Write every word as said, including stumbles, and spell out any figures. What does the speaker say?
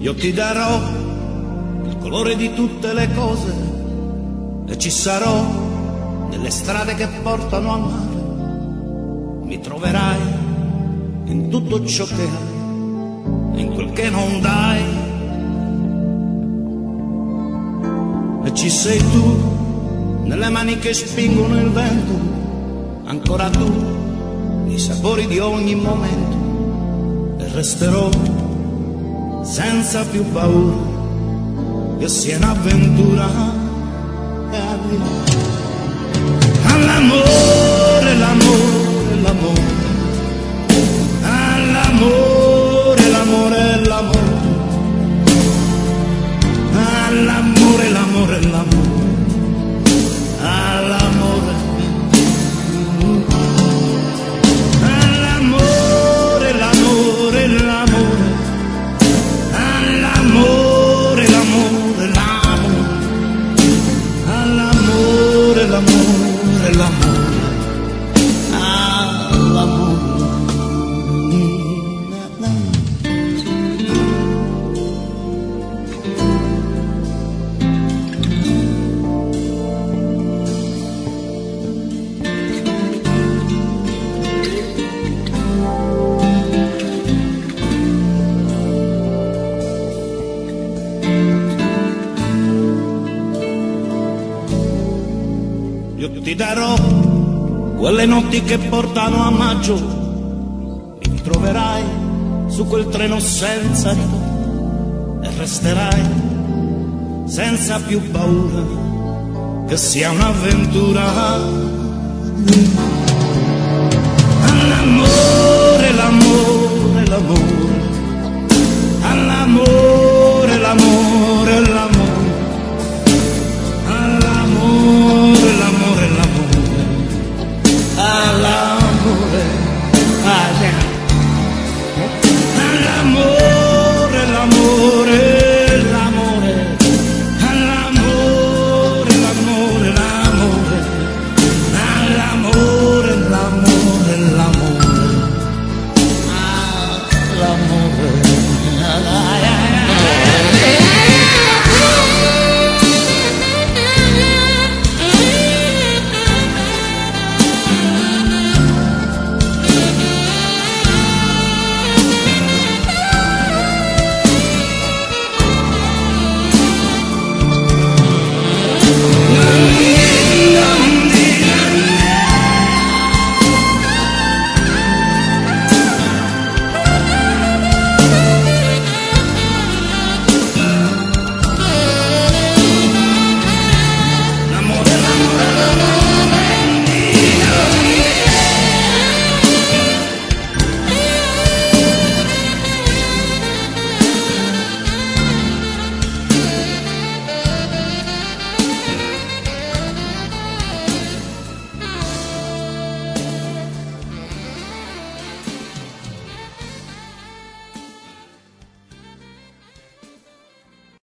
Io ti darò il colore di tutte le cose e ci sarò nelle strade che portano a mare. Mi troverai in tutto ciò che hai, in quel che non dai. E ci sei tu, nelle mani che spingono il vento, ancora tu, i sapori di ogni momento. E resterò senza più paura, che sia un'avventura. E all'amore, l'amore, l'amore, all'amore, l'amore, l'amore, all'amore, l'amore, l'amore, all'amore, all'amore, l'amore, l'amore, all'amore, l'amore, l'amore, all'amore, l'amore, l'amore, io ti darò quelle notti che portano a maggio e mi troverai su quel treno senza ritorno e resterai senza più paura, che sia un'avventura.